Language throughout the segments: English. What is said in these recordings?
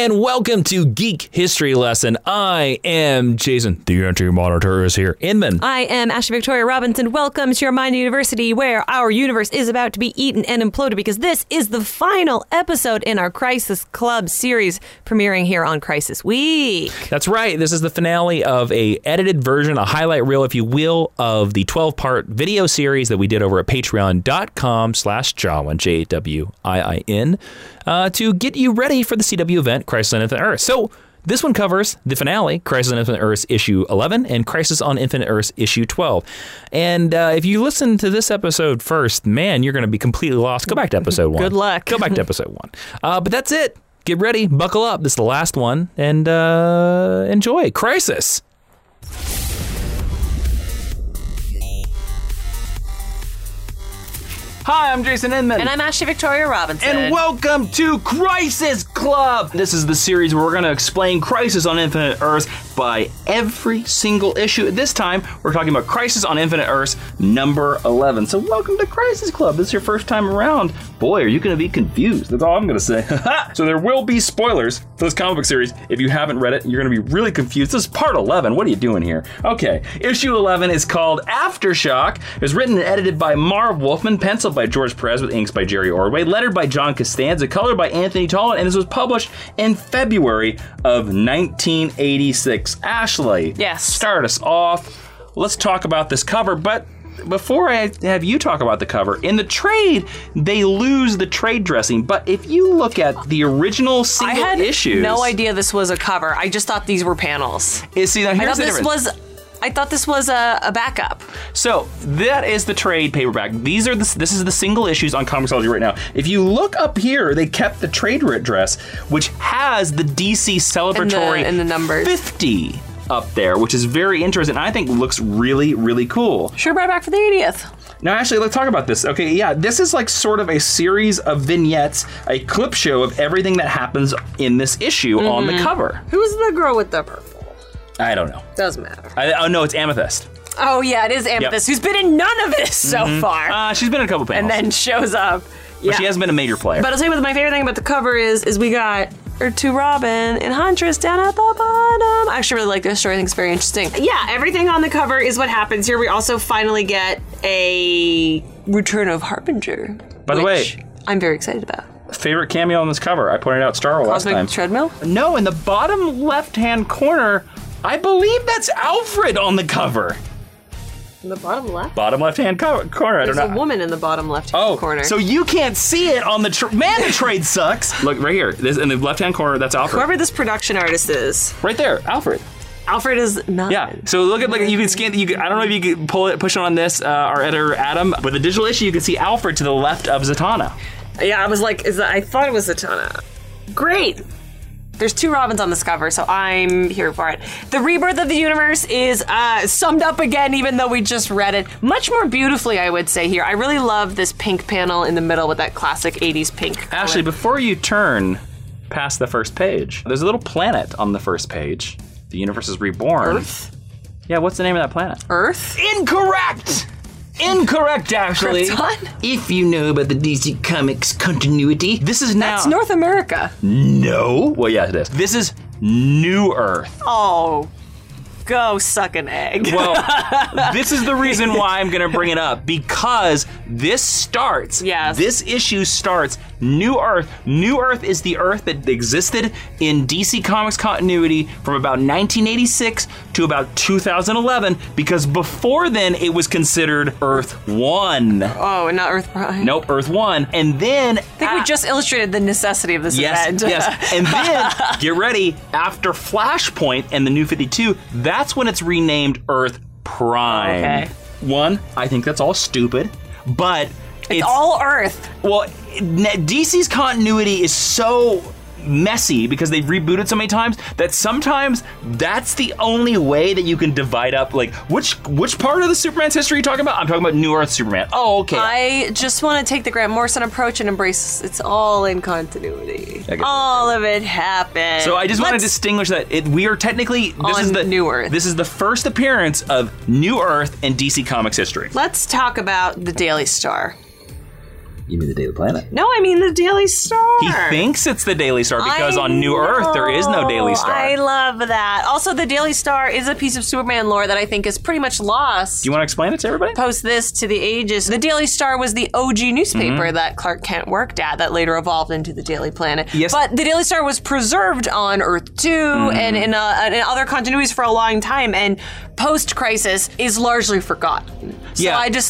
and welcome to Geek History Lesson. I am Jason. The Anti-Monitor is here. Inman. I am Ashley Victoria Robinson. Welcome to your Mind University, where our universe is about to be eaten and imploded, because this is the final episode in our Crisis Club series, premiering here on Crisis Week. That's right. This is the finale of a edited version, a highlight reel, if you will, of the 12-part video series that we did over at patreon.com/Jawin, Jawin, to get you ready for the CW event, Crisis on Infinite Earth. So this one covers the finale, Crisis on Infinite Earths issue 11 and Crisis on Infinite Earths issue 12. And if you listen to this episode first, man, you're going to be completely lost. Go back to episode 1. Good luck. Go back to episode 1. But that's it. Get ready. Buckle up. This is the last one. And enjoy. Crisis. Hi, I'm Jason Inman. And I'm Ashley Victoria Robinson. And welcome to Crisis Club! This is the series where we're going to explain Crisis on Infinite Earths by every single issue. This time, we're talking about Crisis on Infinite Earths number 11. So welcome to Crisis Club. This is your first time around. Boy, are you going to be confused. That's all I'm going to say. So there will be spoilers for this comic book series. If you haven't read it, you're going to be really confused. This is part 11. What are you doing here? Okay, issue 11 is called Aftershock. It was written and edited by Marv Wolfman, penciled by George Perez with inks by Jerry Ordway, lettered by John Costanza, colored by Anthony Tollin, and this was published in February of 1986. Ashley, yes, start us off. Let's talk about this cover, but before I have you talk about the cover, in the trade, they lose the trade dressing, but if you look at the original single issues... I had no idea this was a cover. I just thought these were panels. See, now here's the difference. I thought this was a backup. So that is the trade paperback. This is the single issues on Comixology right now. If you look up here, they kept the trade dress, which has the DC celebratory and the numbers 50 up there, which is very interesting. And I think looks really, really cool. Sure, brought back for the 80th. Now, Ashley, let's talk about this. Okay, yeah, this is like sort of a series of vignettes, a clip show of everything that happens in this issue on the cover. Who's the girl with the purple? I don't know. Doesn't matter. Oh, no, it's Amethyst. Oh, yeah, it is Amethyst, who's been in none of this so far. She's been in a couple panels. And then shows up. Yeah. But she hasn't been a major player. But I'll tell you what my favorite thing about the cover is we got to Robin and Huntress down at the bottom. I actually really like this story. I think it's very interesting. Yeah, everything on the cover is what happens here. We also finally get a return of Harbinger. By the way, I'm very excited about. Favorite cameo on this cover? I pointed out Starro last time. Cosmic Treadmill? No, in the bottom left-hand corner, I believe that's Alfred on the cover. In the bottom left? Bottom left-hand corner. I don't know. There's a woman in the bottom left-hand corner. Oh, so you can't see it on the the trade sucks. Look, right here. This, in the left-hand corner, that's Alfred. Whoever this production artist is. Right there, Alfred. Alfred is not. Yeah. So look at you can scan. I don't know if you can push it on this. Our editor Adam. With the digital issue, you can see Alfred to the left of Zatanna. Yeah, I was like, I thought it was Zatanna. Great. There's 2 Robins on this cover, so I'm here for it. The rebirth of the universe is summed up again, even though we just read it. Much more beautifully, I would say, here. I really love this pink panel in the middle with that classic 80s pink color. Ashley, before you turn past the first page, there's a little planet on the first page. The universe is reborn. Earth? Yeah, what's the name of that planet? Earth? Incorrect! Incorrect, Ashley. Krypton? If you know about the DC Comics continuity, this is now... That's North America. No. Well, yeah, it is. This is New Earth. Oh, go suck an egg. Well, this is the reason why I'm going to bring it up, because this issue starts New Earth. New Earth is the Earth that existed in DC Comics continuity from about 1986 to about 2011, because before then it was considered Earth 1. Oh, and not Earth Prime? Nope, Earth 1. And then... I think we just illustrated the necessity of this event. Yes, and then, get ready, after Flashpoint and the New 52, that's when it's renamed Earth Prime. Okay. One, I think that's all stupid, but... It's all Earth. Well, DC's continuity is so messy because they've rebooted so many times that sometimes that's the only way that you can divide up, like, which part of the Superman's history are you talking about? I'm talking about New Earth Superman. Oh, okay. I just want to take the Grant Morrison approach and embrace it's all in continuity. All of it happened. So I just want to distinguish that we are technically New Earth. This is the first appearance of New Earth in DC Comics history. Let's talk about the Daily Star. You mean the Daily Planet? No, I mean the Daily Star. He thinks it's the Daily Star because on New Earth there is no Daily Star. I love that. Also, the Daily Star is a piece of Superman lore that I think is pretty much lost. Do you want to explain it to everybody? Post this to the ages. The Daily Star was the OG newspaper that Clark Kent worked at that later evolved into the Daily Planet. Yes. But the Daily Star was preserved on Earth 2 and in other continuities for a long time, and post-Crisis is largely forgotten. So I just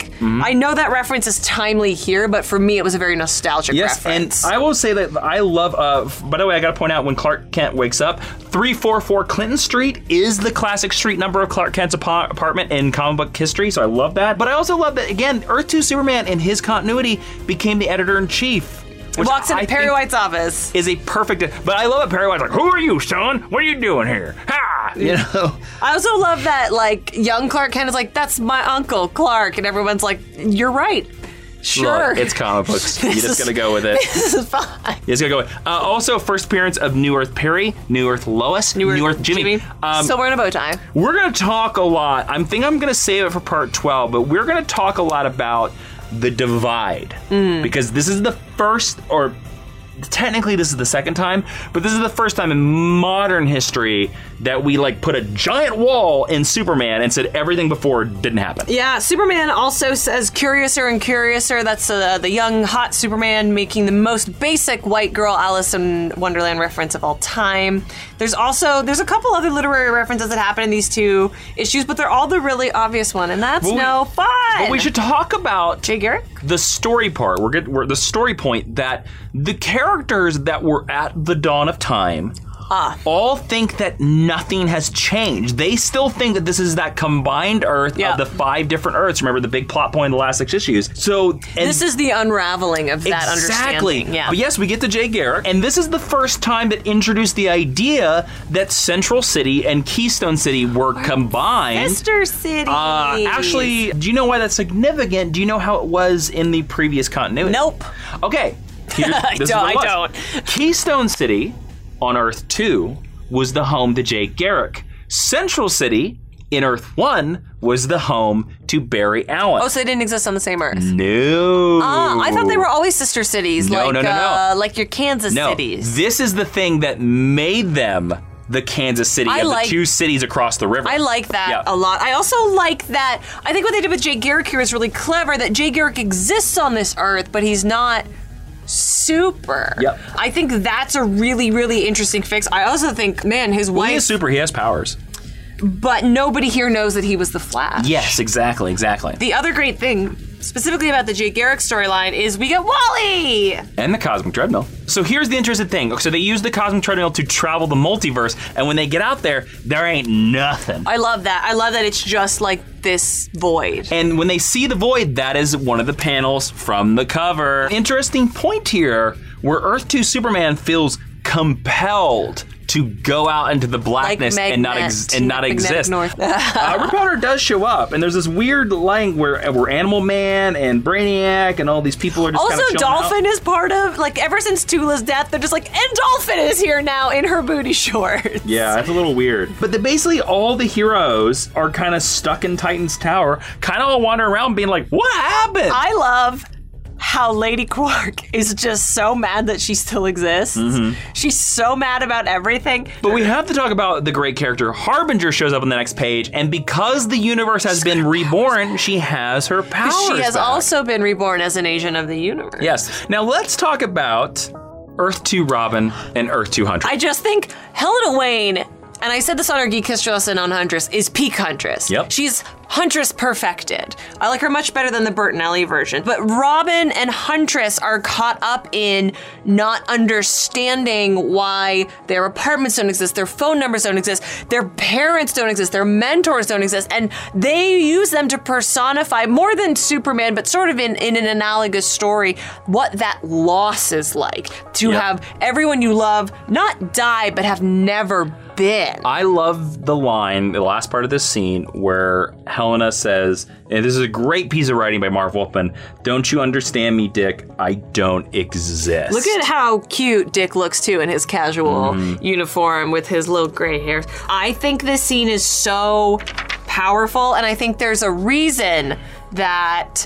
I know that reference is timely here, but for me it was a very nostalgic reference. And I will say that I love, by the way, I got to point out when Clark Kent wakes up, 344 Clinton Street is the classic street number of Clark Kent's apartment in comic book history, so I love that. But I also love that, again, Earth 2 Superman in his continuity became the editor-in-chief. Walks into Perry White's office. Is a perfect, but I love it. Perry White's like, "Who are you, son? What are you doing here?" Ha! You know. I also love that, like, young Clark Kent is like, "That's my uncle, Clark," and everyone's like, "You're right. Sure." Look, it's comic books. You're just gonna go with it. This is fine. You're just gonna go with it. Also, first appearance of New Earth Perry, New Earth Lois, New Earth Jimmy. So we're in a bow tie. We're gonna talk a lot. I'm gonna save it for part 12, but we're gonna talk a lot about the Divide because this is the first, or technically this is the second time, but this is the first time in modern history that we put a giant wall in Superman and said everything before didn't happen. Yeah, Superman also says curiouser and curiouser. That's the young, hot Superman making the most basic white girl Alice in Wonderland reference of all time. There's a couple other literary references that happen in these two issues, but they're all the really obvious one, and that's no fun. But we should talk about Jay Garrick? The story part. We're the story point that the characters that were at the dawn of time all think that nothing has changed. They still think that this is that combined Earth of the 5 different Earths. Remember the big plot point in the last 6 issues. So this is the unraveling of that understanding. Yeah. But yes, we get to Jay Garrick, and this is the first time that introduced the idea that Central City and Keystone City were combined. Sister City. Actually, do you know why that's significant? Do you know how it was in the previous continuity? Nope. Okay. I don't. Keystone City on Earth 2 was the home to Jay Garrick. Central City in Earth 1 was the home to Barry Allen. Oh, so they didn't exist on the same Earth? No. I thought they were always sister cities, no. like your Kansas cities. This is the thing that made them the Kansas City of the 2 cities across the river. I like that a lot. I also like that, I think what they did with Jay Garrick here is really clever, that Jay Garrick exists on this Earth, but he's not super. Yep. I think that's a really, really interesting fix. I also think, man, his wife... He is super. He has powers. But nobody here knows that he was the Flash. Yes, exactly. The other great thing, specifically about the Jay Garrick storyline, is we get Wally! And the Cosmic Treadmill. So here's the interesting thing. So they use the Cosmic Treadmill to travel the multiverse, and when they get out there ain't nothing. I love that. I love that it's just like this void. And when they see the void, that is one of the panels from the cover. Interesting point here, where Earth 2 Superman feels compelled to go out into the blackness and not exist. Rip Hunter does show up, and there's this weird line where Animal Man and Brainiac and all these people are just also kind of Dolphin out. Is part of, ever since Tula's death, they're just like, and Dolphin is here now in her booty shorts. Yeah, that's a little weird. But basically all the heroes are kind of stuck in Titan's Tower, kind of all wandering around being like, what happened? I love how Lady Quark is just so mad that she still exists. She's so mad about everything. But we have to talk about the great character Harbinger shows up on the next page, and because the universe has been reborn, she has her powers She has back. also been reborn as an agent of the universe. Yes. Now let's talk about Earth 2 Robin and Earth 2 Huntress. I just think Helena Wayne, and I said this on our Geek History lesson on Huntress, is peak Huntress. Yep. She's Huntress perfected. I like her much better than the Bertinelli version. But Robin and Huntress are caught up in not understanding why their apartments don't exist, their phone numbers don't exist, their parents don't exist, their mentors don't exist, and they use them to personify, more than Superman, but sort of in an analogous story, what that loss is like. To have everyone you love not die, but have never been. I love the line, the last part of this scene, where Helena says, and this is a great piece of writing by Marv Wolfman, "Don't you understand me, Dick? I don't exist." Look at how cute Dick looks, too, in his casual uniform with his little gray hairs. I think this scene is so powerful, and I think there's a reason that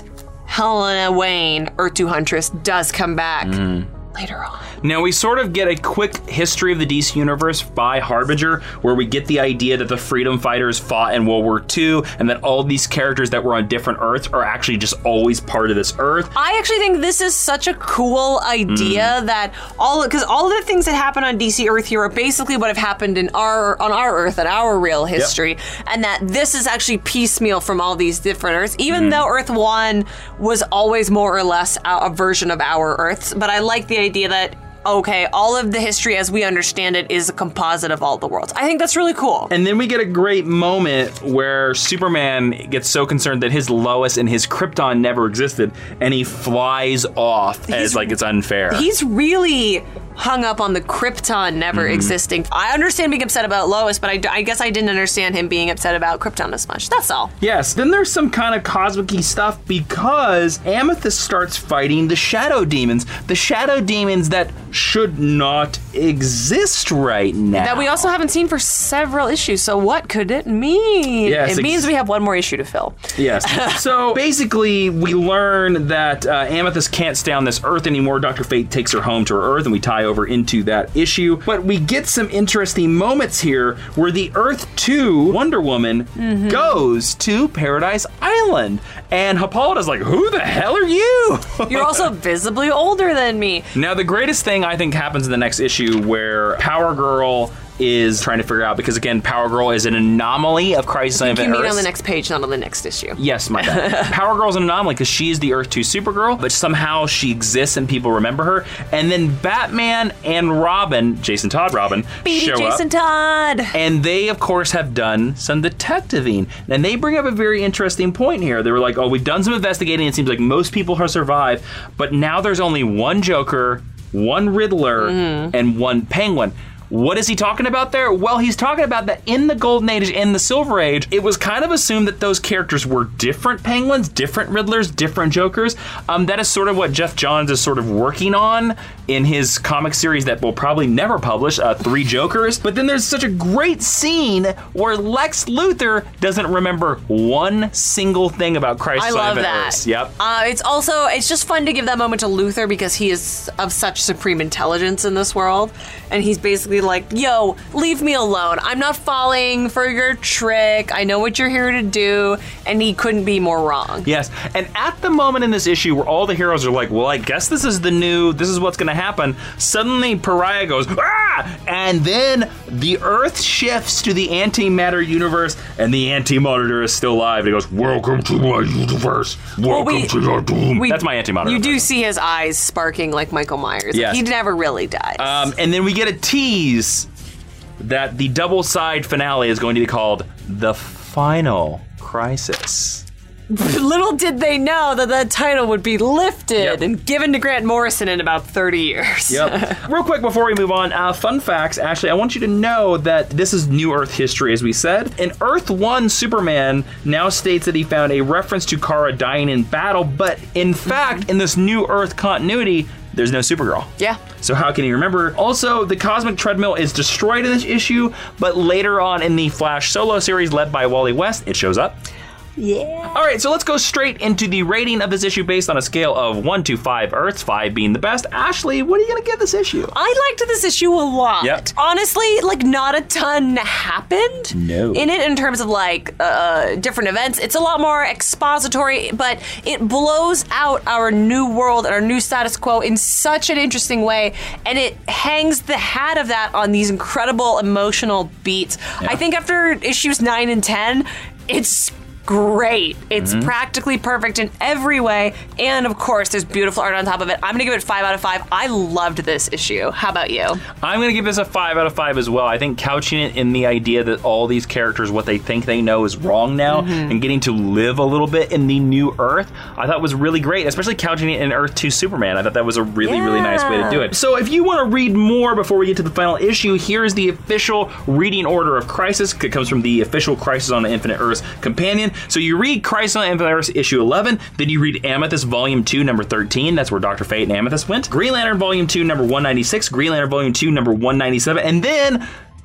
Helena Wayne, Earth 2 Huntress, does come back later on. Now, we sort of get a quick history of the DC Universe by Harbinger, where we get the idea that the Freedom Fighters fought in World War II, and that all these characters that were on different Earths are actually just always part of this Earth. I actually think this is such a cool idea that because all of the things that happen on DC Earth here are basically what have happened on our Earth and our real history, and that this is actually piecemeal from all these different Earths, even though Earth 1 was always more or less a version of our Earths. But I like the idea that okay, all of the history as we understand it is a composite of all the worlds. I think that's really cool. And then we get a great moment where Superman gets so concerned that his Lois and his Krypton never existed, and he flies off as like it's unfair. He's really hung up on the Krypton never existing. I understand being upset about Lois, but I guess I didn't understand him being upset about Krypton as much. That's all. Yes, then there's some kind of cosmic-y stuff because Amethyst starts fighting the Shadow Demons. The Shadow Demons that should not exist right now. That we also haven't seen for several issues, so what could it mean? Yes, it means we have one more issue to fill. Yes. So basically, we learn that Amethyst can't stay on this Earth anymore. Dr. Fate takes her home to her Earth, and we tie over into that issue. But we get some interesting moments here where the Earth 2 Wonder Woman goes to Paradise Island. And Hippolyta's like, who the hell are you? You're also visibly older than me. Now, the greatest thing I think happens in the next issue where Power Girl is trying to figure out, because again, Power Girl is an anomaly of Crisis on Infinite Earths. You mean on the next page, not on the next issue. Yes, my bad. Power Girl's an anomaly because she is the Earth 2 Supergirl, but somehow she exists and people remember her. And then Batman and Robin, Jason Todd Robin, show Jason up. Todd. And they, of course, have done some detectiving. And they bring up a very interesting point here. They were like, oh, we've done some investigating. It seems like most people have survived, but now there's only one Joker, one Riddler, and one Penguin. What is he talking about there? Well, he's talking about that in the Golden Age, in the Silver Age, it was kind of assumed that those characters were different Penguins, different Riddlers, different Jokers. That is sort of what Jeff Johns is sort of working on in his comic series that we'll probably never publish, 3 Jokers. But then there's such a great scene where Lex Luthor doesn't remember one single thing about Crisis on Infinite Earths. Yep. It's just fun to give that moment to Luthor because he is of such supreme intelligence in this world. And he's basically like, yo, leave me alone. I'm not falling for your trick. I know what you're here to do. And he couldn't be more wrong. Yes. And at the moment in this issue where all the heroes are like, well, I guess this is what's going to happen. Suddenly Pariah goes, ah! And then the Earth shifts to the antimatter universe and the Anti-Monitor is still alive. He goes, welcome to my universe. Welcome to your doom. That's my Anti-Monitor. You do see his eyes sparking like Michael Myers. Yes. He never really dies. And then we get a tease that the double-side finale is going to be called The Final Crisis. Little did they know that that title would be lifted and given to Grant Morrison in about 30 years. Yep. Real quick before we move on, fun facts. Ashley, I want you to know that this is New Earth history, as we said. In Earth 1, Superman now states that he found a reference to Kara dying in battle, but in fact, in this New Earth continuity, there's no Supergirl. Yeah. So how can he remember? Also, the Cosmic Treadmill is destroyed in this issue, but later on in the Flash solo series led by Wally West, it shows up. Yeah. All right, so let's go straight into the rating of this issue based on a scale of 1 to 5 Earths, 5 being the best. Ashley, what are you going to give this issue? I liked this issue a lot. Yep. Honestly, like, not a ton happened in it in terms of, like, different events. It's a lot more expository, but it blows out our new world and our new status quo in such an interesting way, and it hangs the hat of that on these incredible emotional beats. Yeah. I think after issues 9 and 10, it's great. It's practically perfect in every way. And of course, there's beautiful art on top of it. I'm going to give it 5 out of 5. I loved this issue. How about you? I'm going to give this a 5 out of 5 as well. I think couching it in the idea that all these characters, what they think they know is wrong now, and getting to live a little bit in the new Earth, I thought was really great, especially couching it in Earth 2 Superman. I thought that was a really, really nice way to do it. So if you want to read more before we get to the final issue, here's the official reading order of Crisis. It comes from the official Crisis on Infinite Earths companion. So you read Crisis on Infinite Earths issue 11, then you read Amethyst Volume 2, number 13. That's where Dr. Fate and Amethyst went. Green Lantern Volume 2, number 196. Green Lantern Volume 2, number 197. And then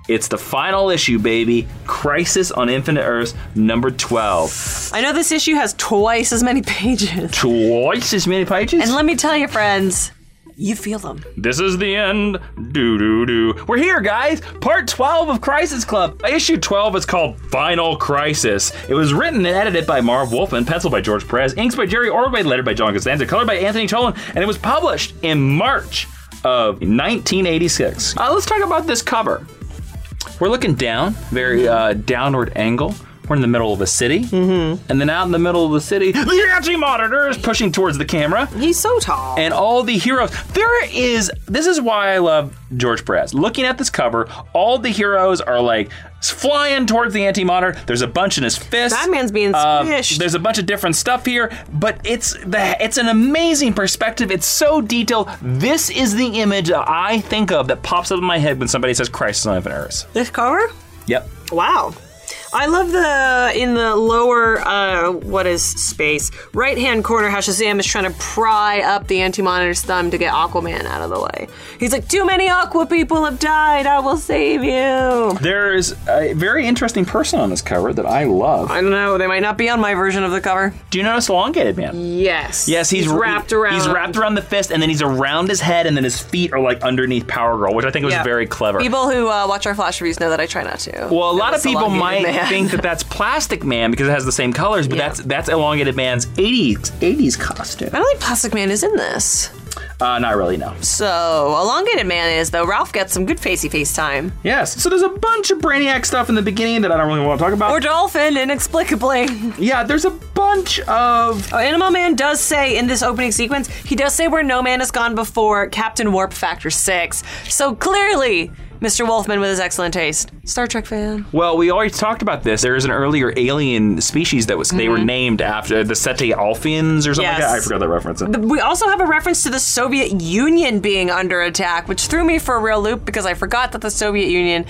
It's the final issue, baby. Crisis on Infinite Earths, number 12. I know this issue has twice as many pages. Twice as many pages? And let me tell you, friends, you feel them. This is the end. Do-do-do. We're here, guys. Part 12 of Crisis Club. Issue 12 is called Final Crisis. It was written and edited by Marv Wolfman, penciled by George Perez, inks by Jerry Ordway, lettered by John Costanza, colored by Anthony Tolan, and it was published in March of 1986. Let's talk about this cover. We're looking down, very downward angle. We're in the middle of a city. Mm-hmm. And then out in the middle of the city, the Anti-Monitor is pushing towards the camera. He's so tall. And all the heroes. This is why I love George Perez. Looking at this cover, all the heroes are like flying towards the Anti-Monitor. There's a bunch in his fist. Batman's being squished. There's a bunch of different stuff here, but it's an amazing perspective. It's so detailed. This is the image that I think of that pops up in my head when somebody says Crisis on Infinite Earths. This cover? Yep. Wow. I love in the lower, what is space, right-hand corner how Shazam is trying to pry up the Anti-Monitor's thumb to get Aquaman out of the way. He's like, too many Aqua people have died, I will save you. There's a very interesting person on this cover that I love. I don't know, they might not be on my version of the cover. Do you notice Elongated Man? Yes. Yes, he's wrapped around. He's wrapped around the fist, and then he's around his head, and then his feet are like underneath Power Girl, which I think was very clever. People who watch our Flash reviews know that I try not to. Well, a lot of people might think that that's Plastic Man because it has the same colors, but that's Elongated Man's 80s costume. I don't think Plastic Man is in this. Not really, no. So, Elongated Man is, though. Ralph gets some good facey face time. Yes. So there's a bunch of Brainiac stuff in the beginning that I don't really want to talk about. Or Dolphin, inexplicably. Yeah, there's a bunch of... Animal Man does say in this opening sequence, he does say where no man has gone before, Captain Warp Factor 6. So clearly, Mr. Wolfman with his excellent taste. Star Trek fan. Well, we already talked about this. There is an earlier alien species that was they were named after the Ceti Alphians or something like that. I forgot that reference. We also have a reference to the Soviet Union being under attack, which threw me for a real loop because I forgot that the Soviet Union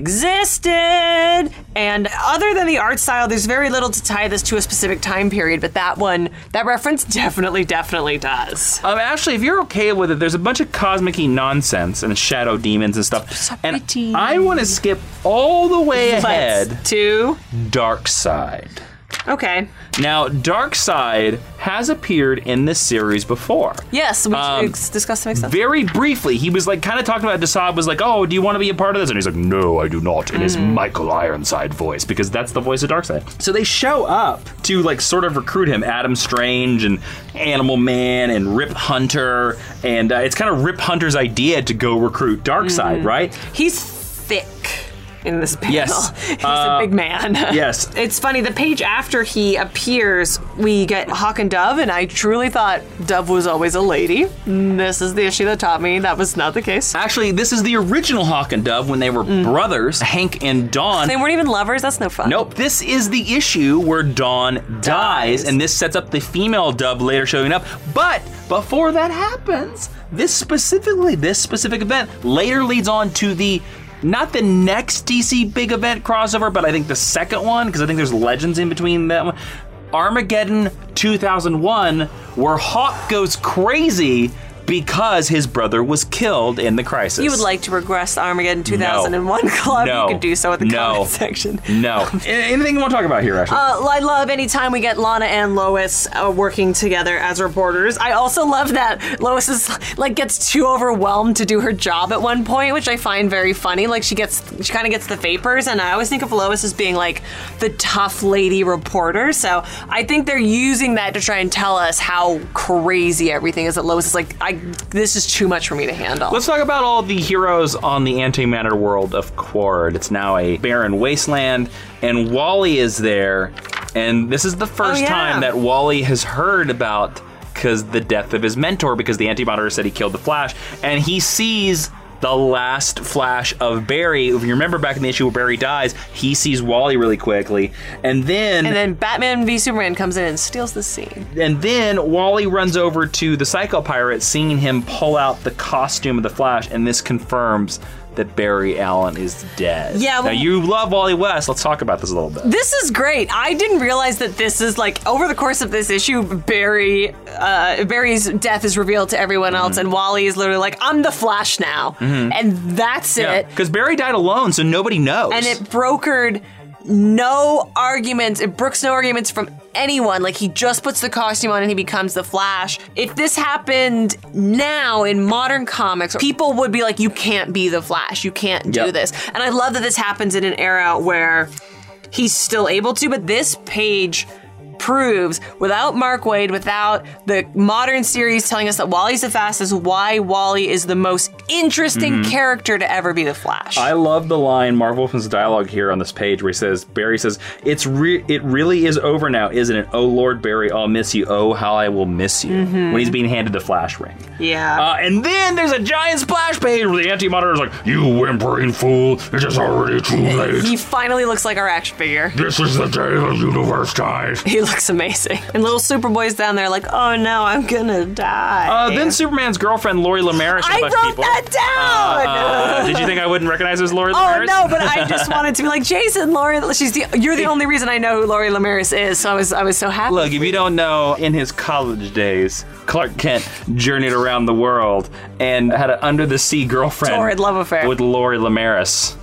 existed. And other than the art style, there's very little to tie this to a specific time period, but that reference definitely does. Actually, if you're okay with it, there's a bunch of cosmic-y nonsense and shadow demons and stuff. And I want to skip all the way ahead to Darkseid. Okay. Now, Darkseid has appeared in this series before. Yes, we discussed some stuff. Very briefly, he was like kind of talking about Desaad was like, "Oh, do you want to be a part of this?" And he's like, "No, I do not." In his Michael Ironside voice, because that's the voice of Darkseid. So they show up to like sort of recruit him. Adam Strange and Animal Man and Rip Hunter, and it's kind of Rip Hunter's idea to go recruit Darkseid, right? He's thick in this panel. Yes. He's a big man. Yes. It's funny, the page after he appears, we get Hawk and Dove, and I truly thought Dove was always a lady. This is the issue that taught me that was not the case. Actually, this is the original Hawk and Dove when they were brothers, Hank and Dawn. They weren't even lovers? That's no fun. Nope. This is the issue where Dawn dies, and this sets up the female Dove later showing up. But before that happens, this specific event later leads on to not the next DC big event crossover, but I think the second one, because I think there's Legends in between that one. Armageddon 2001, where Hawk goes crazy because his brother was killed in the crisis. You would like to regress the Armageddon 2001 club? No. You could do so at the comment section. No. Anything you want to talk about here, Ashley? I love anytime we get Lana and Lois working together as reporters. I also love that Lois is gets too overwhelmed to do her job at one point, which I find very funny. Like she kind of gets the vapors, and I always think of Lois as being like the tough lady reporter. So I think they're using that to try and tell us how crazy everything is. That Lois is like, this is too much for me to handle. Let's talk about all the heroes on the antimatter world of Qward. It's now a barren wasteland, and Wally is there, and this is the first time that Wally has heard about the death of his mentor, because the Anti-Monitor said he killed the Flash, and he sees the last flash of Barry. If you remember back in the issue where Barry dies, he sees Wally really quickly, and then Batman v Superman comes in and steals the scene. And then Wally runs over to the Psycho Pirate, seeing him pull out the costume of the Flash, and this confirms that Barry Allen is dead. Yeah, now, well- you love Wally West. Let's talk about this a little bit. This is great. I didn't realize that this is like over the course of this issue, Barry's death is revealed to everyone else, and Wally is literally like, "I'm the Flash now," and that's it. Because Barry died alone, so nobody knows. And it brokered no arguments. It brooks no arguments from anyone. Like, he just puts the costume on and he becomes the Flash. If this happened now in modern comics, people would be like, you can't be the Flash. You can't do this. And I love that this happens in an era where he's still able to, but this page proves, without Mark Waid, without the modern series telling us that Wally's the fastest, why Wally is the most interesting character to ever be the Flash. I love the line, Marv Wolfman's dialogue here on this page, where he says, Barry says, it really is over now, isn't it? Oh, Lord Barry, I'll miss you. Oh, how I will miss you. When he's being handed the Flash ring. Yeah. And then there's a giant splash page where the Anti-Monitor is like, you whimpering fool, it is already too late. He finally looks like our action figure. This is the day the universe dies. He looks amazing. And little Superboy's down there like, oh no, I'm gonna die. Then Superman's girlfriend, Lori Lemaris. I wrote that down! Did you think I wouldn't recognize her as Lori Oh Lemaris? no, but I just wanted to be like, Jason, Lori, you're the only reason I know who Lori Lemaris is, so I was so happy. Look, if you don't know, in his college days, Clark Kent journeyed around the world and had an under-the-sea girlfriend. Torrid love affair. With Lori Lemaris.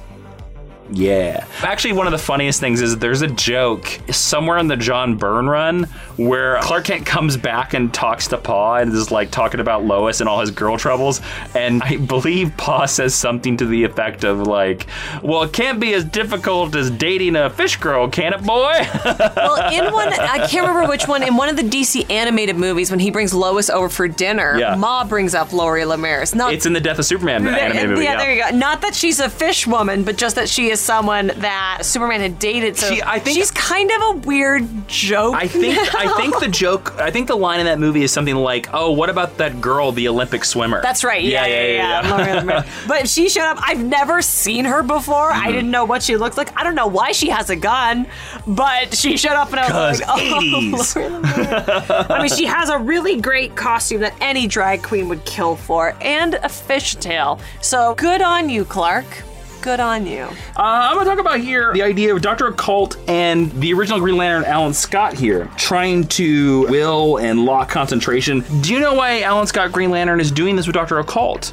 Yeah. Actually, one of the funniest things is there's a joke somewhere in the John Byrne run where Clark Kent comes back and talks to Pa and is like talking about Lois and all his girl troubles. And I believe Pa says something to the effect of like, well, it can't be as difficult as dating a fish girl, can it, boy? Well, in one, I can't remember which one, in one of the DC animated movies, when he brings Lois over for dinner, Ma brings up Lori Lemaris. It's in the Death of Superman animated movie. Yeah, there you go. Not that she's a fish woman, but just that she is someone that Superman had dated. So I think she's kind of a weird joke. I think the line in that movie is something like, "Oh, what about that girl, the Olympic swimmer?" That's right. Yeah. But she showed up. I've never seen her before. I didn't know what she looked like. I don't know why she has a gun, but she showed up and I was like, "Oh, I mean, she has a really great costume that any drag queen would kill for, and a fishtail. So good on you, Clark. Good on you. I'm going to talk about here the idea of Dr. Occult and the original Green Lantern, Alan Scott, here, trying to will and lock concentration. Do you know why Alan Scott Green Lantern is doing this with Dr. Occult?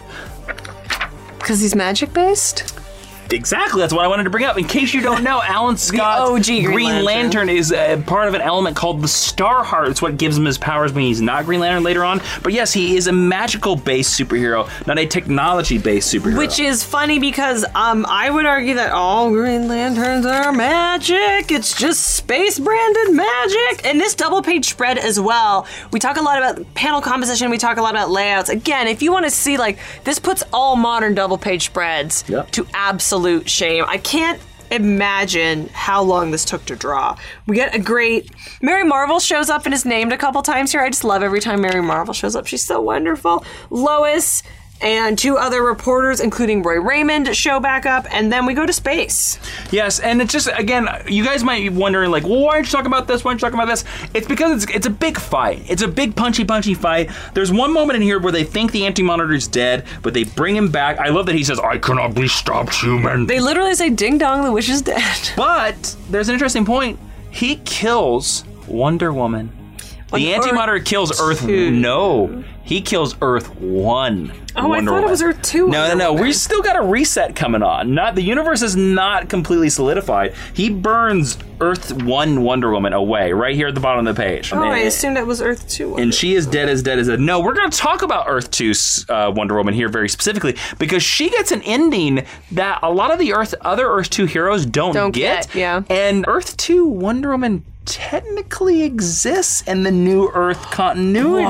Because he's magic-based? Exactly, that's what I wanted to bring up. In case you don't know, Alan Scott's Green Lantern is part of an element called the Star Heart. It's what gives him his powers when he's not Green Lantern later on. But yes, he is a magical-based superhero, not a technology-based superhero. Which is funny because I would argue that all Green Lanterns are magic. It's just space-branded magic. And this double-page spread as well, we talk a lot about panel composition, we talk a lot about layouts. Again, if you want to see, like, this puts all modern double-page spreads to absolute shame. I can't imagine how long this took to draw. We get a great... Mary Marvel shows up and is named a couple times here. I just love every time Mary Marvel shows up. She's so wonderful. Lois and two other reporters, including Roy Raymond, show back up, and then we go to space. Yes, and it's just, again, you guys might be wondering, like, well, why aren't you talking about this? Why aren't you talking about this? It's because it's a big fight. It's a big punchy fight. There's one moment in here where they think the Anti-Monitor's dead, but they bring him back. I love that he says, I cannot be stopped, human. They literally say, ding dong, the witch is dead. But there's an interesting point. He kills Wonder Woman. The Anti-Monitor kills Earth. No, he kills Earth 1. Oh, I thought it was Earth 2. No. We still got a reset coming on. The universe is not completely solidified. He burns Earth 1 Wonder Woman away right here at the bottom of the page. Oh, I assumed it was Earth 2. And she is dead as dead. No, we're going to talk about Earth 2's Wonder Woman here very specifically because she gets an ending that a lot of the other Earth 2 heroes don't get. Yeah. And Earth 2 Wonder Woman technically exists in the New Earth continuity.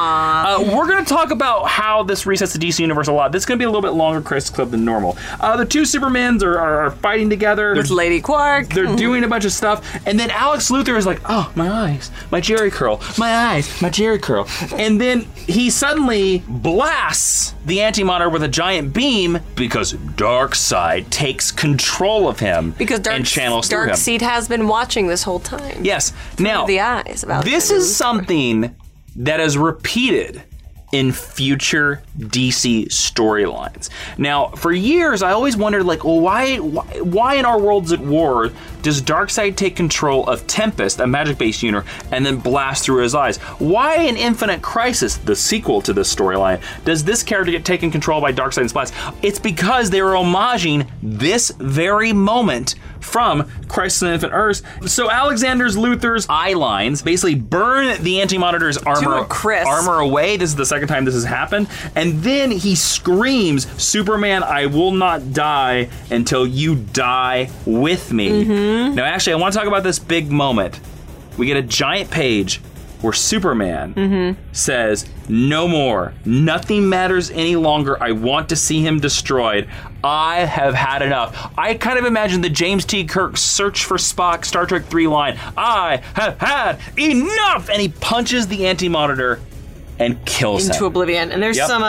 We're going to talk about how this resets the DC Universe a lot. This is going to be a little bit longer Crisis Club than normal. The two Supermans are fighting together. With Lady Quark. They're doing a bunch of stuff. And then Alex Luthor is like, oh, my eyes, my Jerry curl, my eyes, my Jerry curl. And then he suddenly blasts the Anti-Monitor with a giant beam because Darkseid takes control of him and channels through him. Darkseid has been watching this whole time. Yes. Now, the eyes about this is something that is repeated in future DC storylines. Now, for years, I always wondered, like, well, why in our worlds at war does Darkseid take control of Tempest, a magic-based unit, and then blast through his eyes? Why in Infinite Crisis, the sequel to this storyline, does this character get taken control by Darkseid and Blast? It's because they were homaging this very moment from Crisis on Infinite Earths. So Alexander Luthor's eye lines basically burn the Anti-Monitor's armor away. This is the second time this has happened. And then he screams, Superman, I will not die until you die with me. Now, actually, I want to talk about this big moment. We get a giant page where Superman says, no more. Nothing matters any longer. I want to see him destroyed. I have had enough. I kind of imagine the James T. Kirk Search for Spock Star Trek 3 line. I have had enough! And he punches the Anti-Monitor and kills him. Into oblivion. And there's some,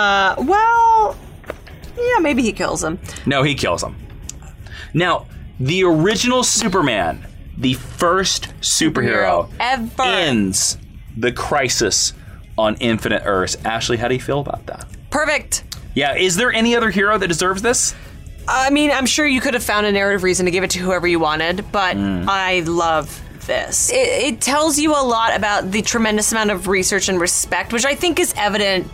maybe he kills him. No, he kills him. Now, the original Superman, the first superhero ever, ends the Crisis on Infinite Earths. Ashley, how do you feel about that? Perfect. Yeah, is there any other hero that deserves this? I mean, I'm sure you could have found a narrative reason to give it to whoever you wanted, but I love this. It tells you a lot about the tremendous amount of research and respect, which I think is evident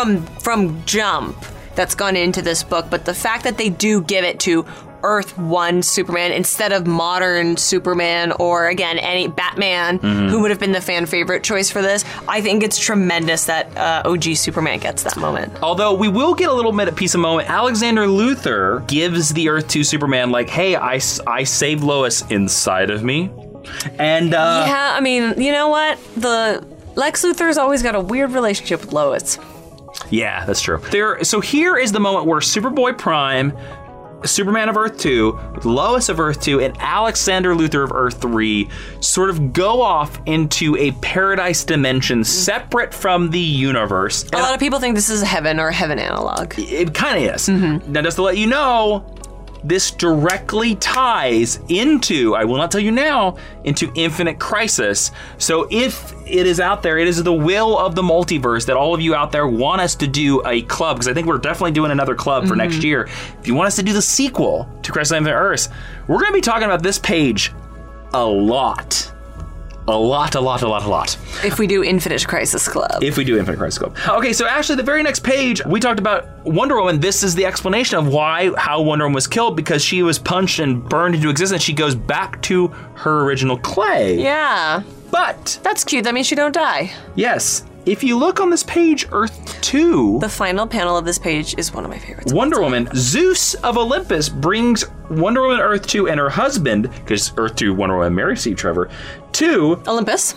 from jump that's gone into this book, but the fact that they do give it to Earth 1 Superman instead of modern Superman or, again, any Batman, who would have been the fan favorite choice for this, I think it's tremendous that OG Superman gets that moment. Although we will get a little bit of piece of moment. Alexander Luthor gives the Earth 2 Superman, like, hey, I saved Lois inside of me. And yeah, I mean, you know what? The Lex Luthor's always got a weird relationship with Lois. Yeah, that's true. So here is the moment where Superboy Prime, Superman of Earth 2, Lois of Earth 2, and Alexander Luthor of Earth 3 sort of go off into a paradise dimension separate from the universe. A lot of people think this is a heaven or a heaven analog. It kind of is. Now, just to let you know, this directly ties into, I will not tell you now, into Infinite Crisis. So if it is out there, it is the will of the multiverse that all of you out there want us to do a club, because I think we're definitely doing another club for next year. If you want us to do the sequel to Crisis on Infinite Earths, we're going to be talking about this page a lot. A lot. If we do Infinite Crisis Club. Okay, so actually the very next page, we talked about Wonder Woman. This is the explanation of how Wonder Woman was killed, because she was punched and burned into existence. She goes back to her original clay. Yeah. But that's cute. That means she don't die. Yes. If you look on this page, Earth 2... The final panel of this page is one of my favorites. Wonder Woman, Zeus of Olympus brings Wonder Woman Earth 2 and her husband, because Earth 2, Wonder Woman marries Steve Trevor, to Olympus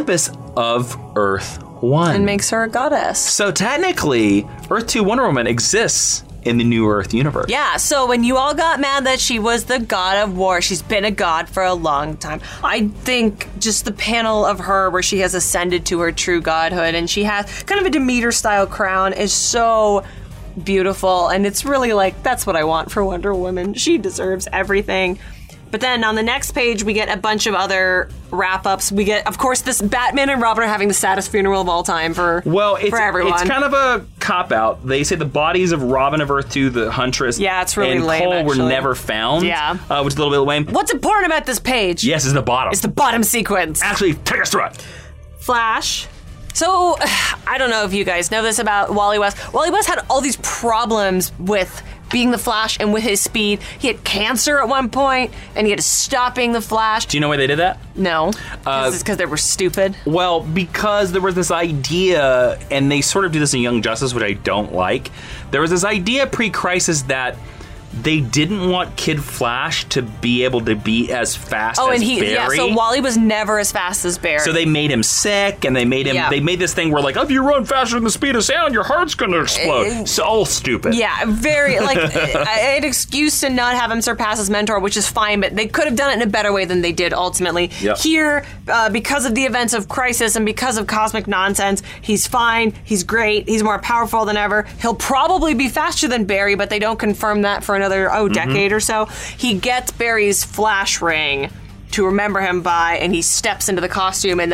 of Earth 1. And makes her a goddess. So technically, Earth 2 Wonder Woman exists in the New Earth universe. Yeah, so when you all got mad that she was the god of war, she's been a god for a long time. I think just the panel of her where she has ascended to her true godhood and she has kind of a Demeter-style crown is so beautiful, and it's really like, that's what I want for Wonder Woman. She deserves everything. But then on the next page, we get a bunch of other wrap-ups. We get, of course, this Batman and Robin are having the saddest funeral of all time for everyone. It's kind of a cop-out. They say the bodies of Robin of Earth 2, the Huntress, it's really and lame, Cole were never found. Yeah. Which is a little bit lame. What's important about this page? Yes, it's the bottom. It's the bottom sequence. Actually, take us through it. Flash. So, I don't know if you guys know this about Wally West. Wally West had all these problems with being the Flash and with his speed. He had cancer at one point, and he had to stop being the Flash. Do you know why they did that? No. This is because they were stupid? Well, because there was this idea, and they sort of do this in Young Justice, which I don't like. There was this idea pre-Crisis that they didn't want Kid Flash to be able to be as fast as Barry. Yeah, so Wally was never as fast as Barry. So they made him sick, and they made this thing where, like, if you run faster than the speed of sound, your heart's gonna explode. So stupid. Yeah, very, like, an excuse to not have him surpass his mentor, which is fine, but they could have done it in a better way than they did ultimately. Yep. Here, because of the events of Crisis and because of cosmic nonsense, he's fine, he's great, he's more powerful than ever. He'll probably be faster than Barry, but they don't confirm that for another decade or so. He gets Barry's flash ring to remember him by, and he steps into the costume, and then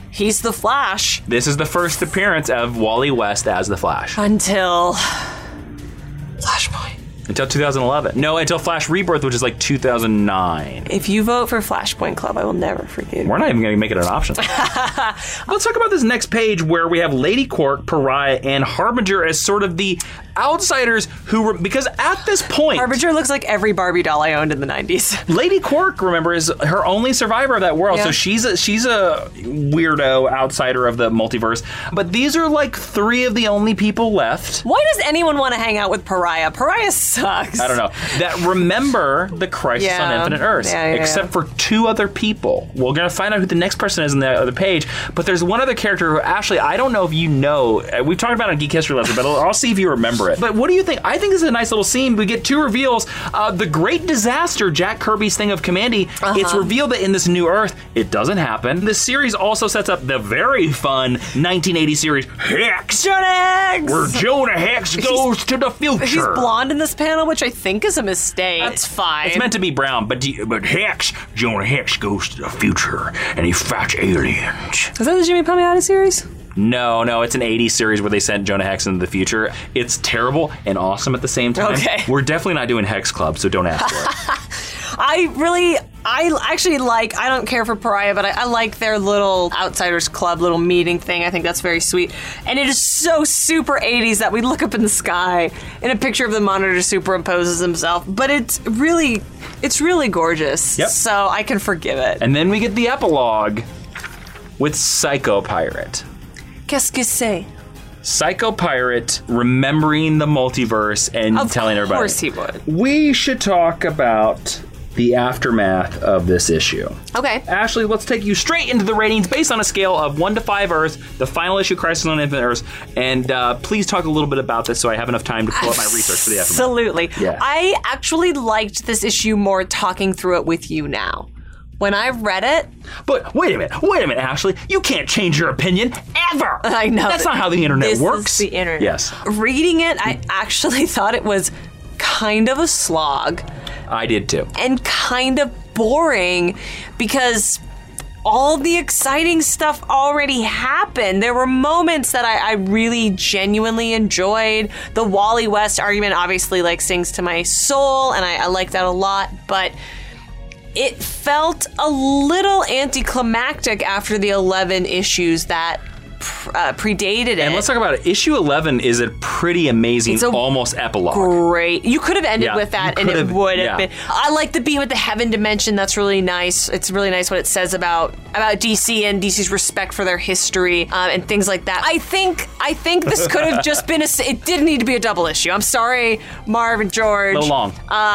He's the Flash. This is the first appearance of Wally West as the Flash. Until Flashpoint. Until 2011. No, until Flash Rebirth, which is like 2009. If you vote for Flashpoint Club, I will never forgive you. We're not even going to make it an option. Let's talk about this next page where we have Lady Quark, Pariah, and Harbinger as sort of the outsiders who were, because at this point, Harbinger looks like every Barbie doll I owned in the 90s. Lady Quark, remember, is her only survivor of that world, Yeah. so she's a weirdo outsider of the multiverse. But these are like 3 of the only people left. Why does anyone want to hang out with Pariah? Pariah sucks. I don't know. That remember the Crisis on Yeah. Infinite Earths, Yeah. except for 2 other people. We're going to find out who the next person is on the other page, but there's one other character who actually, I don't know if you know, we've talked about it on Geek History Lesson, but I'll see if you remember it. But what do you think? I think this is a nice little scene. We get 2 reveals. The Great Disaster, Jack Kirby's thing of Commandy, it's revealed that in this new Earth, it doesn't happen. This series also sets up the very fun 1980 series, Hex, Jonah Hex! where Jonah Hex goes to the future. He's blonde in this panel, which I think is a mistake. That's fine. It's meant to be brown, but Hex, Jonah Hex goes to the future and he fights aliens. Is that the Jimmy Palmiotti series? No, it's an 80s series where they sent Jonah Hex into the future. It's terrible and awesome at the same time. Okay. We're definitely not doing Hex Club, so don't ask for it. I actually like, I don't care for Pariah, but I like their little Outsiders Club, little meeting thing. I think that's very sweet. And it is so super 80s that we look up in the sky and a picture of the Monitor superimposes himself. But it's really gorgeous. Yep. So I can forgive it. And then we get the epilogue with Psycho Pirate. Qu'est-ce que c'est? Psycho Pirate remembering the multiverse and telling everybody. Of course he would. We should talk about the aftermath of this issue. Okay. Ashley, let's take you straight into the ratings based on a scale of 1 to 5 Earth, the final issue, Crisis on Infinite Earths, and please talk a little bit about this so I have enough time to pull up my research for the aftermath. Absolutely. Yeah. I actually liked this issue more talking through it with you now. When I read it... But wait a minute, Ashley. You can't change your opinion ever. I know. That's not how the internet this works. Is the internet. Yes. Reading it, I actually thought it was kind of a slog. I did too. And kind of boring because all the exciting stuff already happened. There were moments that I really genuinely enjoyed. The Wally West argument obviously sings to my soul, and I like that a lot, but it felt a little anticlimactic after the 11 issues that predated it. And let's talk about it. Issue 11 is a pretty amazing, almost epilogue. Great. You could have ended with that, and it would have been. I like the being with the Heaven dimension. That's really nice. It's really nice what it says about DC and DC's respect for their history and things like that. I think this could have just been it didn't need to be a double issue. I'm sorry, Marv and George. A little long.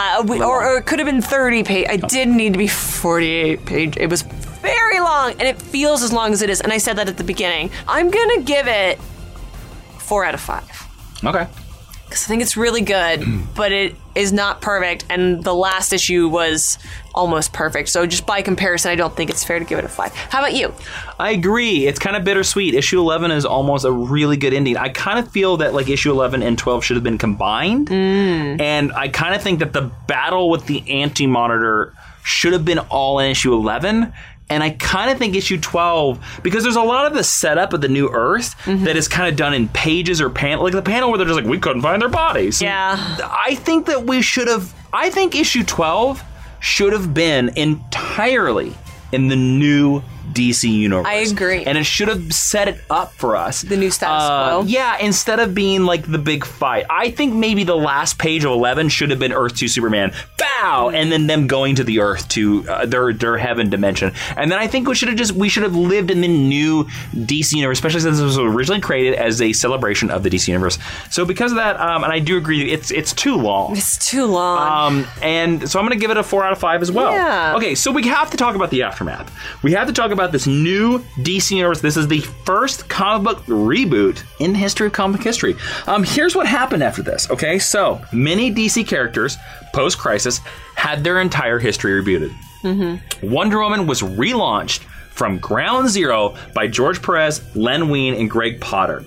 Or it could have been 30 page. It didn't need to be 48 page. It was very long, and it feels as long as it is. And I said that at the beginning. I'm gonna give it 4 out of 5. Okay. Because I think it's really good, but it is not perfect, and the last issue was almost perfect. So just by comparison, I don't think it's fair to give it a 5. How about you? I agree. It's kind of bittersweet. Issue 11 is almost a really good ending. I kind of feel that issue 11 and 12 should have been combined, and I kind of think that the battle with the Anti-Monitor should have been all in issue 11. And I kind of think issue 12, because there's a lot of the setup of the new Earth that is kind of done in pages or panel, like the panel where they're just we couldn't find their bodies. Yeah. I think that I think issue 12 should have been entirely in the new DC universe. I agree. And it should have set it up for us. The new status quo. Yeah, instead of being the big fight. I think maybe the last page of 11 should have been Earth 2 Superman. Bow! And then them going to the Earth to their heaven dimension. And then I think we should have lived in the new DC universe, especially since it was originally created as a celebration of the DC universe. So because of that, and I do agree, it's too long. It's too long. And so I'm going to give it a 4 out of 5 as well. Yeah. Okay, so we have to talk about the aftermath. We have to talk about this new DC universe. This is the first comic book reboot in the history of comic history. Here's what happened after this, okay? So, many DC characters, post-Crisis, had their entire history rebooted. Wonder Woman was relaunched from Ground Zero by George Perez, Len Wein, and Greg Potter.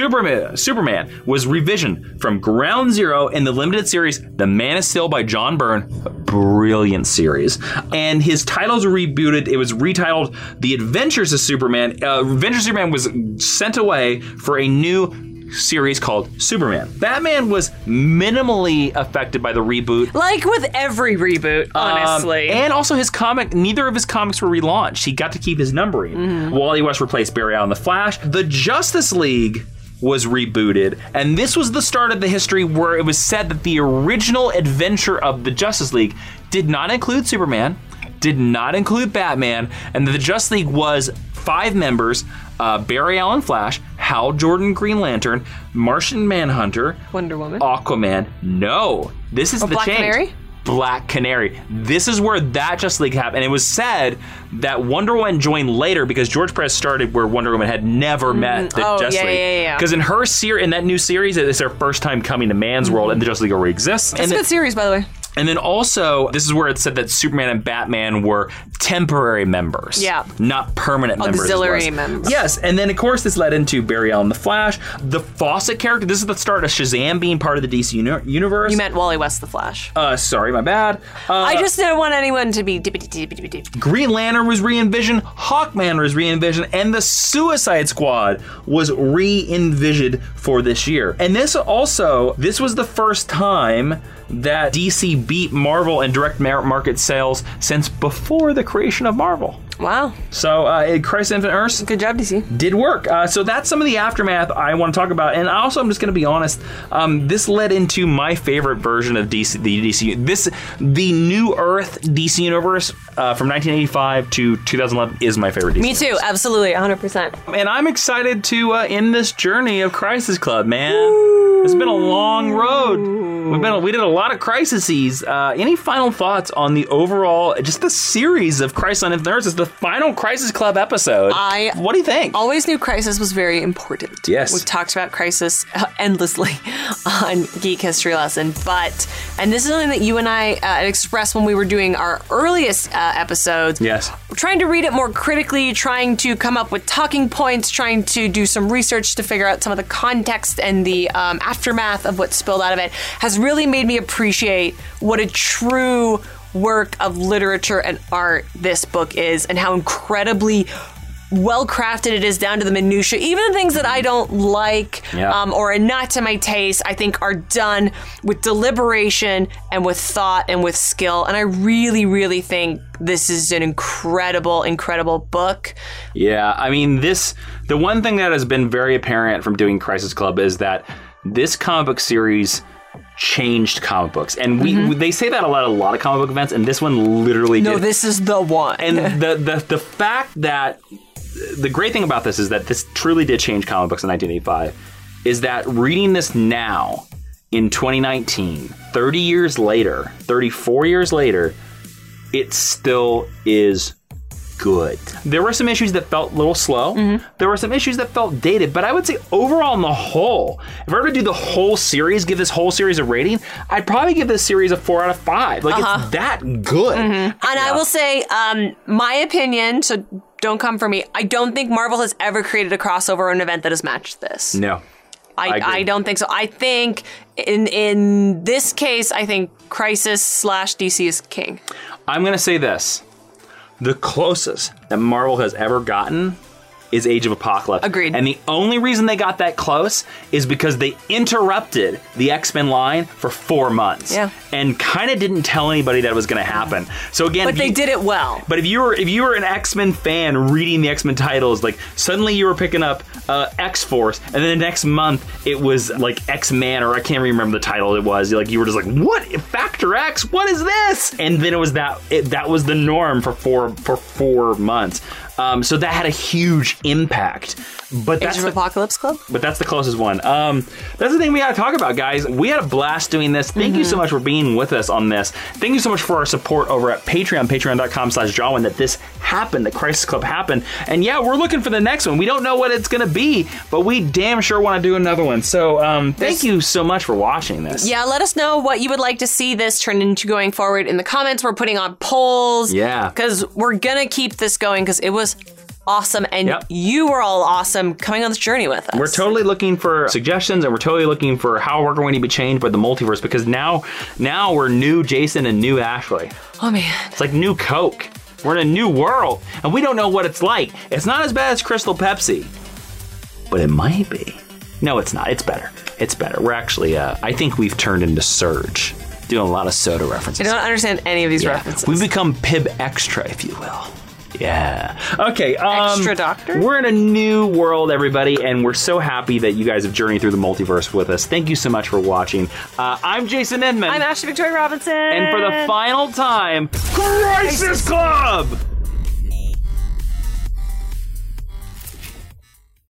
Superman was revisioned from Ground Zero in the limited series The Man of Steel by John Byrne. A brilliant series. And his titles were rebooted. It was retitled The Adventures of Superman. Adventures of Superman was sent away for a new series called Superman. Batman was minimally affected by the reboot. Like with every reboot, honestly. And also his comic, neither of his comics were relaunched. He got to keep his numbering. Mm-hmm. Wally West replaced Barry Allen the Flash. The Justice League was rebooted, and this was the start of the history where it was said that the original adventure of the Justice League did not include Superman, did not include Batman, and the Justice League was 5 members, Barry Allen Flash, Hal Jordan Green Lantern, Martian Manhunter, Wonder Woman, Aquaman. No, this is the Black change. Canary? Black Canary. This is where that Justice League happened. And it was said that Wonder Woman joined later because George Perez started where Wonder Woman had never met the Justice League. Because in her in that new series, it's their first time coming to man's world, and the Justice League already exists. It's a good series, by the way. And then also, this is where it said that Superman and Batman were temporary members. Yeah. Not permanent members. Auxiliary members. Yes. And then, of course, this led into Barry Allen the Flash. The Fawcett character, this is the start of Shazam being part of the DC universe. You meant Wally West the Flash. Sorry, my bad. I just didn't want anyone to be... Green Lantern was re-envisioned, Hawkman was re-envisioned, and the Suicide Squad was re-envisioned for this year. And this was the first time that DC beat Marvel in direct market sales since before the creation of Marvel. Wow. So, Crisis on Infinite Earths. Good job, DC. Did work. So that's some of the aftermath I want to talk about. And also, I'm just going to be honest, this led into my favorite version of the DC. The New Earth DC universe from 1985 to 2011 is my favorite DC Me too, universe. absolutely, 100%. And I'm excited to end this journey of Crisis Club, man. Woo. It's been a long road. We did a lot of crises. Any final thoughts on the overall, just the series of Crisis on Infinite Earths? It's the final Crisis Club episode. What do you think? Always knew Crisis was very important. Yes. We've talked about Crisis endlessly on Geek History Lesson, and this is something that you and I expressed when we were doing our earliest episodes. Yes. Trying to read it more critically, trying to come up with talking points, trying to do some research to figure out some of the context and the aftermath of what spilled out of it has really made me appreciate what a true work of literature and art this book is, and how incredibly well crafted it is down to the minutia. Even the things that I don't like or are not to my taste, I think are done with deliberation and with thought and with skill. And I really, really think this is an incredible, incredible book. Yeah, I mean, the one thing that has been very apparent from doing Crisis Club is that this comic book series changed comic books, and they say that a lot of comic book events, and this one literally did. No, this is the one. And the fact that the great thing about this is that this truly did change comic books in 1985 is that reading this now in 2019, 34 years later, it still is good. There were some issues that felt a little slow. Mm-hmm. There were some issues that felt dated, but I would say overall on the whole, if I were to do the whole series, give this whole series a rating, I'd probably give this series a 4 out of 5. Like, it's that good. Mm-hmm. And I will say, my opinion, so don't come for me, I don't think Marvel has ever created a crossover or an event that has matched this. No. I don't think so. I think in this case, I think Crisis/DC is king. I'm going to say this. The closest that Marvel has ever gotten is Age of Apocalypse. Agreed. And the only reason they got that close is because they interrupted the X-Men line for 4 months. Yeah. And kind of didn't tell anybody that it was going to happen. So again, but they did it well. But if you were an X-Men fan reading the X-Men titles, like suddenly you were picking up X-Force, and then the next month it was like X-Man, or I can't remember the title it was. Like you were just like, what? Factor X? What is this? And then it was that was the norm for 4 months. So that had a huge impact But Age of Apocalypse Club? But that's the closest one. That's the thing we gotta talk about, guys. We had a blast doing this. Thank you so much for being with us on this. Thank you so much for our support over at Patreon, patreon.com/Jawin, that this happened, that Crisis Club happened. And yeah, we're looking for the next one. We don't know what it's gonna be, but we damn sure want to do another one. So thank you so much for watching this. Yeah, let us know what you would like to see this turn into going forward in the comments. We're putting on polls. Yeah. Because we're gonna keep this going because it was awesome, and you were all awesome coming on this journey with us. We're totally looking for suggestions, and we're totally looking for how we're going to be changed by the multiverse, because now we're new Jason and new Ashley. Oh man. It's like new Coke. We're in a new world, and we don't know what it's like. It's not as bad as Crystal Pepsi, but it might be. No, it's not. It's better. It's better. We're actually, I think we've turned into Surge, doing a lot of soda references. I don't understand any of these references. We've become Pib Extra, if you will. Yeah. Okay. Extra Doctor? We're in a new world, everybody, and we're so happy that you guys have journeyed through the multiverse with us. Thank you so much for watching. I'm Jason Inman. I'm Ashley Victoria Robinson. And for the final time, Crisis Club!